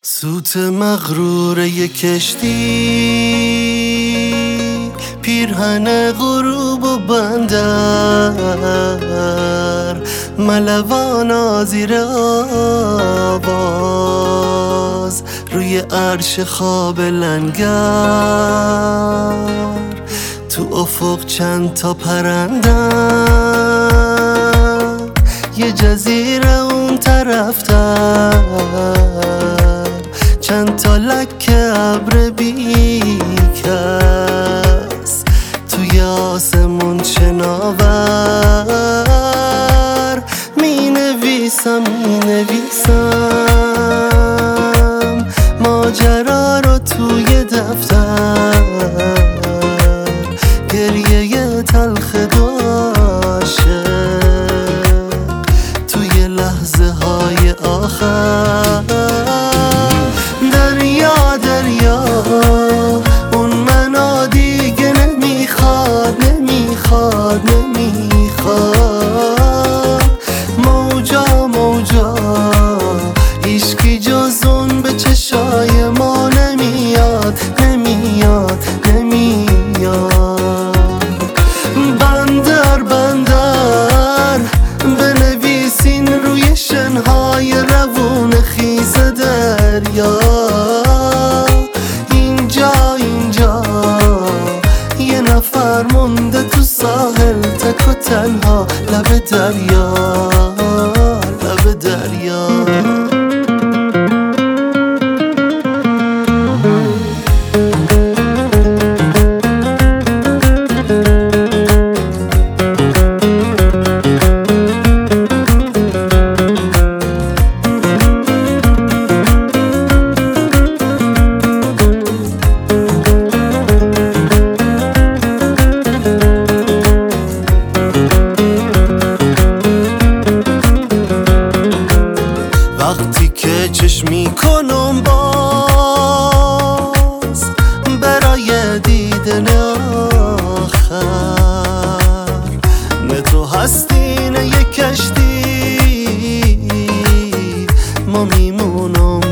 سوت مغرور یک کشتی، پیرهن غروب و بندر، ملوانا زیر آواز روی عرش خواب لنگر. تو افق چند تا پرندن، یه جزیره اون طرفتر، چند تا لکه ابر بیکس توی آسمون شناور. می نویسم ماجرا رو توی دفتر، گریه تلخ داشته توی لحظه های آخر. دریا اون منو دیگه نمیخواد موجا هیچکی جز اون به چشای ما نمیاد. بندر بنویسین روی شنهای روون خیز دریا. اینجا یه نفر مونده تو ساحل، تک و تنها لب دریا. وقتی که چشم میکنم باز برای دیدن آخر، نه تو هستی نه یک کشتی، ما میمونم